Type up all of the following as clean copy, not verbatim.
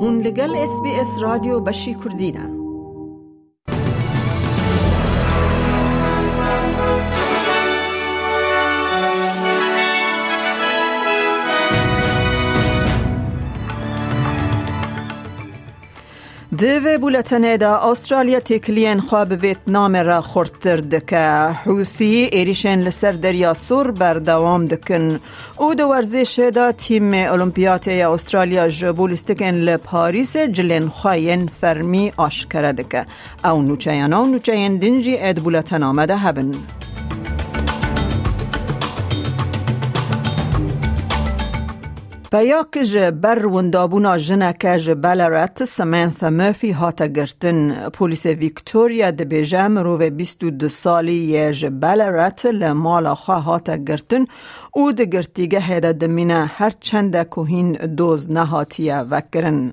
هون لگل SBS رادیو بشی کردینه. دوی بولتنه دا استرالیا تکلین خواب ویتنام را خورتر دکه حوثی ایریشن لسر دریا سور بردوام دکن او دو ورزش دا تیم المپیات استرالیا جبولستکن لپاریس جلن خواین فرمی آشکره دکه او نوچین دنجی اد بولتن آمده هبن. بیاک جبر وندابونا جنک جبالرات سمانثا مرفی هاتا گرتن پولیس ویکتوریا دبیجه مروه 22 سالی جبالرات لمالا خواه هاتا گرتن او دگرتیگه هیده دمینه هر چند کوهین دوز نهاتیه وکرن.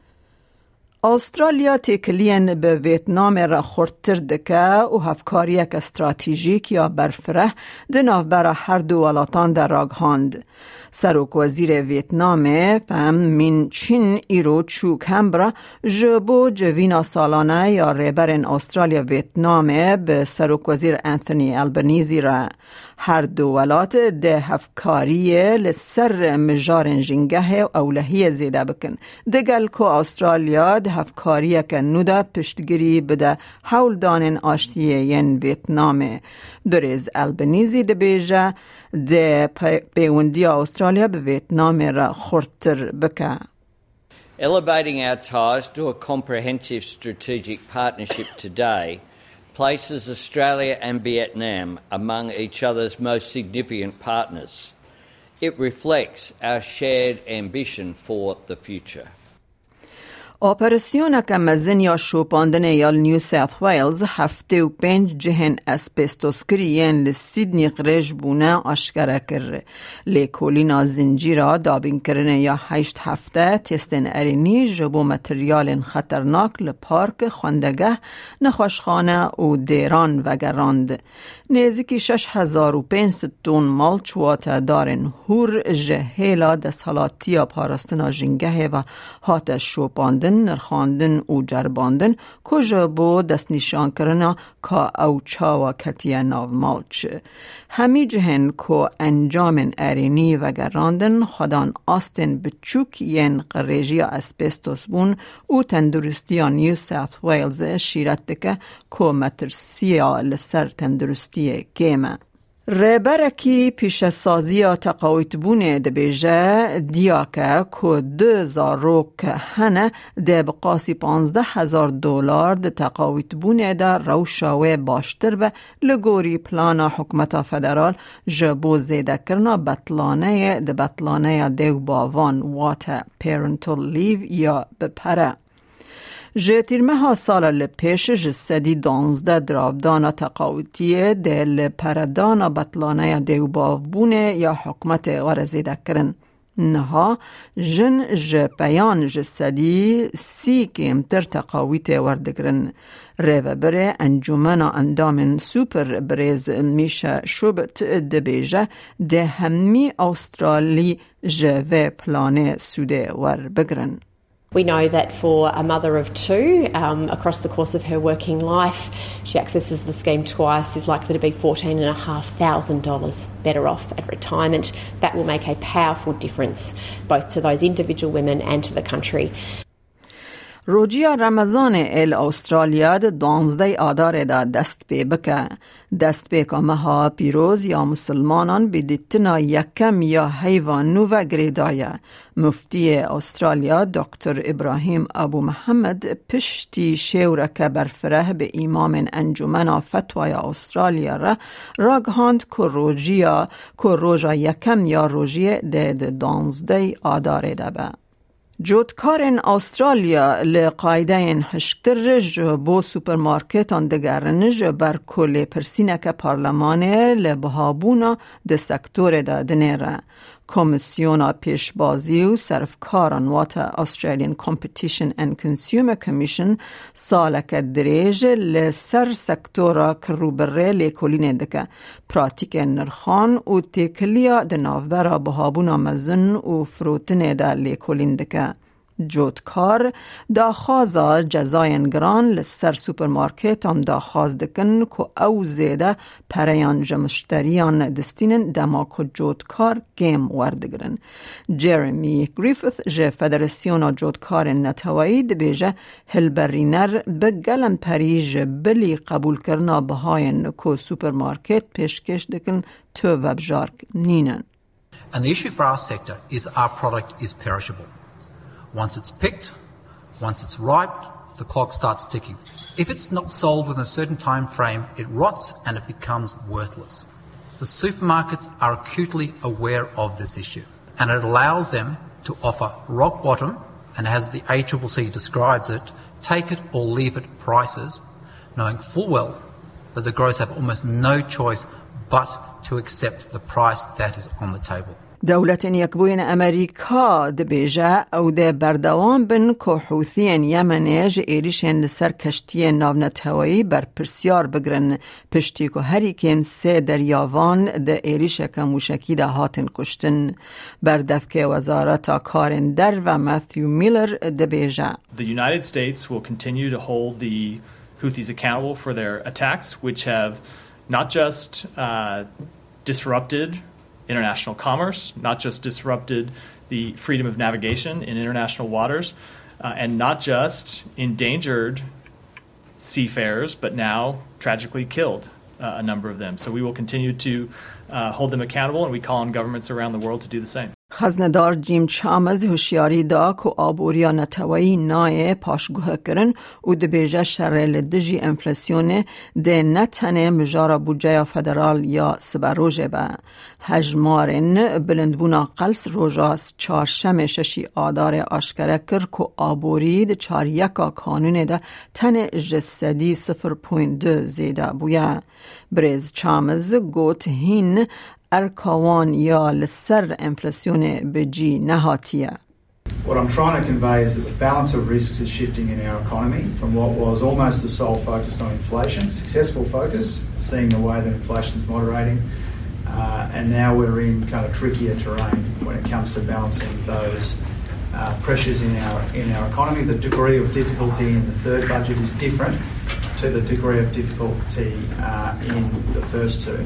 استرالیا تکلین به ویتنام را خورتر دکه و هفکاریک استراتیژیک یا برفره دناف برا هر دو ولاتان در راگهاند. سروک وزیر ویتنام فهم من چین ایرو چو کمبرا جبو جوینا سالانه یا ریبرن استرالیا ویتنام به سروک وزیر انتونی البنیزی را هر دو ولات ده هفکاری لسر مجارن جنگه اولهی زیده بکن. دگل که استرالیا ده هفکاری که نودا پشتگیری بده حول دانن آشتیه ین ویتنام. دریز البنیزی ده بیجه ده پیوندی استرالیا به ویتنام را خورتر بکه. Elevating our ties to a comprehensive strategic partnership today places Australia and Vietnam among each other's most significant partners. It reflects our shared ambition for the future. اپراسیون که مزن یا شوپاندن یا نیو ساوت ویلز 75 جهن اسبستوسکریین لسیدنی قرش بونه آشکره کرده. لیکولینا زنجیرا دابین کرنه یا 8 هفته تستن ارینی جبو متریال خطرناک لپارک خوندگه نخوشخانه و دیران وگراند. نزدیکی 6500 تن مال چواتا دارن هور جهیلا دستحالاتیا پارستنا جنگه و هات شوپاندن نرخاندن و جرباندن کجا بو دست نشان کرنا که او چاوا کتیا ناو مالچ. همی جهن که انجام ارینی و گراندن خدان آستن بچوک ین قریجی اسبستوس بون و تندرستی نیو ساوت ویلز شیرت دکه که مترسیا لسر تندرستی گیمه. رهبرکی پیش سازی تقاوت بونه دبیجه دیاکه که 2000 روک هنه ده بقاسی $15,000 ده تقاوت بونه ده روشاوه باشتر به لگوری پلانا حکمت فدرال جبو زیده کرنا بطلانه دیو باوان وات پیرنتال لیو یا بپره. جتیرمه ها سال لپیش جسدی 12 درابدانا تقاوتیه دل پردانا بطلانه دیوباو بونه یا حکمت غرزیده کرن. نها جن جپیان جسدی 30 کمتر تقاویت وردگرن. ریو بره انجمنا اندامن سوپر بریز میشه شوبت دبیجه ده همی استرالی جوه پلانه سوده ور بگرن. We know that for a mother of two, across the course of her working life, she accesses the scheme twice, is likely to be $14,500 better off at retirement. That will make a powerful difference both to those individual women and to the country. روجیا رمضان استرالیا 12 آدار دا دست پی بکه. دست پی که مها پیروز یا مسلمانان بدیتنا یکم یا حیوانو و گریدایه. مفتی استرالیا دکتر ابراهیم ابو محمد پشتی شوره که برفره به امام انجمن فتوای استرالیا را راگهاند که روجا یکم یا روجی ده 12 آدار دا به. جودکارن استرالیا لقایده این هشترج بو سوپرمارکتان دگرنج بر کل پرسینک پارلمانه لبهابونا ده سکتور دادنه را. کمیسیونا پیشبازی و صرفکاران وات Australian Competition and Consumer Commission سالک دریج لسر سکتورا کروبره لیکولینه دکه پراتیک نرخان و تکلیا ده نافبرا بهابونا مزن و فروتنه ده لیکولین دکه. جودکار داخوازا جزاین گران لسر سوپرمارکت هم داخواز دکن که او زیده پریان جمشتریان دستینن دماکو جودکار گیم وردگرن. جرمی گریفث جه فدراسیون جودکار نتوایی دبیجه هلبرینر بگلن پریج بلی قبول کرنا بهاین که سوپرمارکت پیشکش دکن تو وبجارک نینن. And the issue for our sector is our product is perishable. Once it's picked, once it's ripe, the clock starts ticking. If it's not sold within a certain time frame, it rots and it becomes worthless. The supermarkets are acutely aware of this issue, and it allows them to offer rock bottom, and as the ACCC describes it, take it or leave it prices, knowing full well that the growers have almost no choice but to accept the price that is on the table. دولت یکبوین امریکا دبیجه او ده بردوان بن که حوثیان یمنیج ایریشن لسر کشتی ناونت هوایی بر پرسیار بگرن پشتی که هریکین 3 دریاوان ده ایریش کموشکی ده هاتن کشتن. بردفک وزارت کارن در و ماثیو میلر دبیجه The United States will continue to hold the Houthis accountable for their attacks, which have not just disrupted international commerce, not just disrupted the freedom of navigation in international waters, and not just endangered seafarers, but now tragically killed a number of them. So we will continue to hold them accountable, and we call on governments around the world to do the same. خزندار جیم چامز هوشیاری دا که آبوریا نتوایی نای پاشگوه کرن و دبیجه شرل دجی انفلاسیون ده نتنه مجارا بودجه فدرال یا سبروجه با هجمارن بلندبونا قلس روژاس 4 ششی آدار آشکره کر که آبوری ده 4 کانون ده تن جسدی 0.2 زیده بویا. بریز چامز گوت هین ارکاوان یا لسر انفلاسیون بجی نهاتیه. What I'm trying to convey is that the balance of risks is shifting in our economy from what was almost a sole focus on inflation, successful focus, seeing the way that inflation is moderating, and now we're in kind of trickier terrain when it comes to balancing those pressures in our economy. The degree of difficulty in the third budget is different to the degree of difficulty in the first two.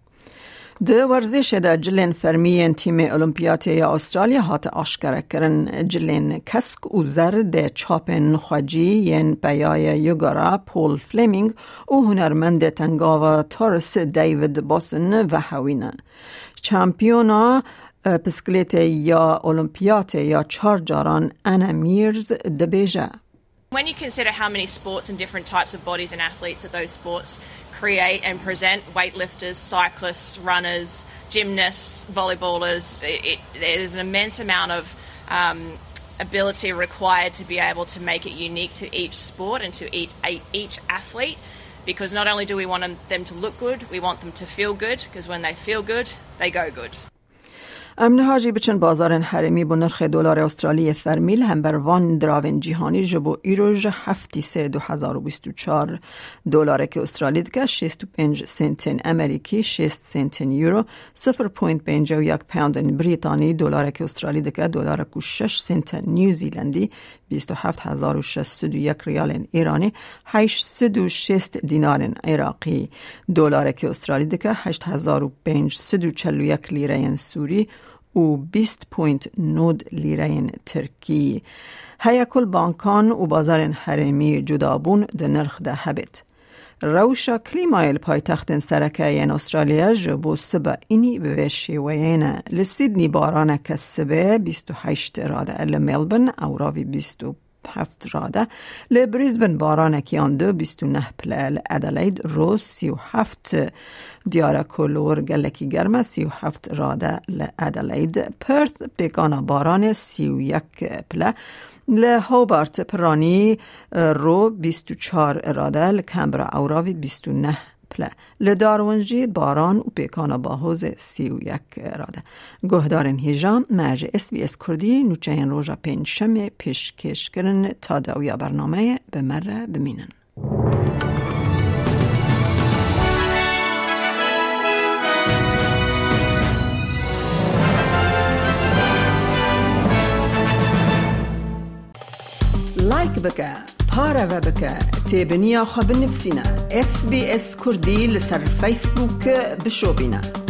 ده ورزش ده جلن فرمیین تیم المپیاتی یا استرالیا هات آشکره کرن. جلن کسک و زر ده چاپن خواجی ین بیای یوگارا پول فلیمینگ و هنرمند تنگاوا تارس دیوید باسن و هاوینه. چمپیونا بسکلیت یا المپیات یا 4 جاران انا میرز ده بیجه. When you consider how many sports and different types of bodies and athletes that those sports create and present, weightlifters, cyclists, runners, gymnasts, volleyballers, there's an immense amount of ability required to be able to make it unique to each sport and to each athlete, because not only do we want them to look good, we want them to feel good, because when they feel good, they go good. امنهاجی بچن بازار حرمی با نرخ دلار استرالی فرمیل هم بر وان دراون جهانی جبو ایروژ 2024 دلار که استرالی دکه 65 سنت امریکی 6 سنت یورو 0.51 پوند بریتانی دلار که استرالی دکه دلار که 6 سنت نیوزیلندی 27601 ریال ایرانی 806 دینار عراقی دلار که استرالی دکه 8541 لیره سوری و 20.9 لیره ترکی. هیا کل بانکان و بازار حرمی جدابون ده نرخ ده هبت. روشا کلیمایل پایتخت سرکه این استرالیا جبو سبا اینی به شیوینه. لسیدنی بارانه که سبه 28 راده لملبن او راوی 27 راده لبریزبن بارانه کیان 29 پله ادلید رو 37 دیاره کلور گلکی گرمه 37 راده لادلید پرث بگانا باران 31 پله لهوبارت پرانی رو 24 راده لکمبرا اوراوی 29 پله لدارونجی باران و پیکانا باهوز 31 راده. گهدارن هیجان ماج SBS کردی نوچه این روژا 5 شمه پیشکش کرن تا داویا برنامه به مره بمینن. لايك بك بارا بك تابنيا خب نفسنا SBS كردي لسر فيسبوك بشوبنا.